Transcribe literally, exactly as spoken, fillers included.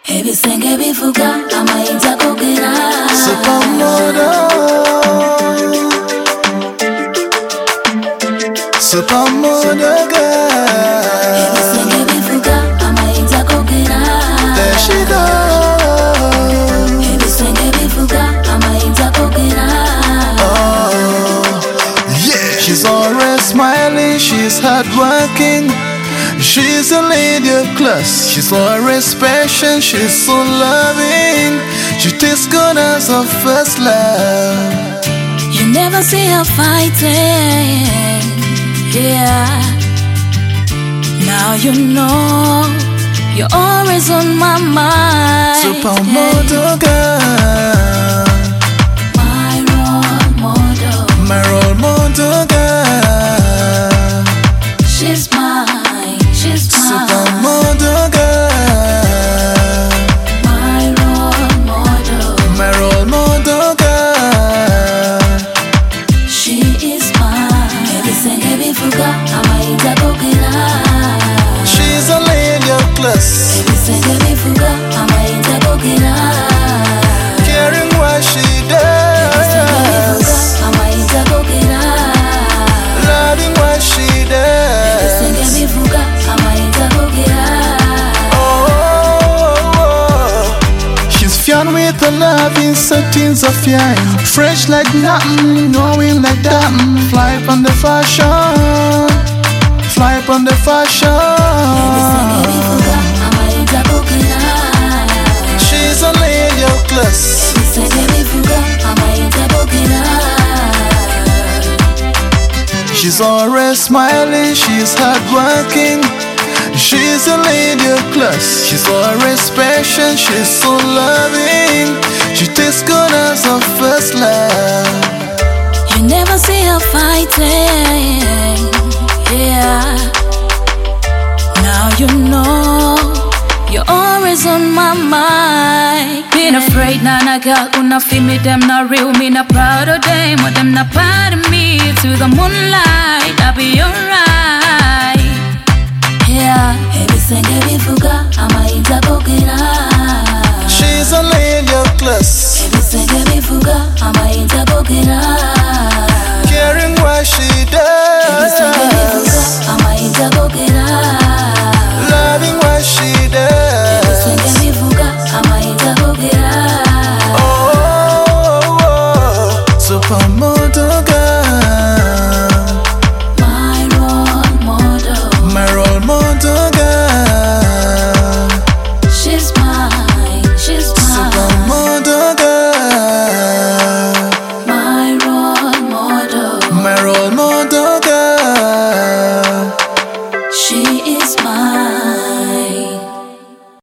ebisenge bivuga amayinza gogera Supermodel Supermodel girl ebisenge bivuga amayinza gogera There she goes ebisenge bivuga amayinza gogera Oh yeah. She's always smiling, she's hardworking. She's a lady of class. She's always patient, she's so loving. She tastes good as her first love. You never see her fighting, yeah. Now you know you're always on my mind. Supermodel girl, my role model, my role model girl. She's mine, she's mine. Supermodel girl, my role model, my role model girl. she is mine. Ebisenge bivuga amayinza gogera. She's a lady of class, Ebisenge bivuga amayinza gogera. caring what she Ebisenge bivuga does, amayinza gogera. loving what she does. Ebisenge bivuga amayinza gogera. Oh, she's fine with the loving settings of fine, fresh like nothing, knowing like that. Fly on the fashion, fly on the fashion. Ebisenge bivuga amayinza gogera. She's a lady of class. Ebisenge bivuga amayinza gogera. She's always smiling, she's hardworking. She's a lady of class. She's always patient, she's so loving. She tastes good as her first love. You never see her fighting, yeah. Now you know you're always on my mind. Been afraid, nana girl, una feel me, them not real, me not proud of them, or them not part of me. To the moonlight, I'll be alright, yeah. Ebisenge bivuga amayinza gogera. She's a lady of class, Ebisenge bivuga amayinza gogera. caring what she Ebisenge bivuga does, amayinza gogera. loving what she Ebisenge does. bivuga amayinza gogera. Oh, supermodel girl, My role model, my role model girl, she's mine, she's mine. supermodel girl, My role model, my role model.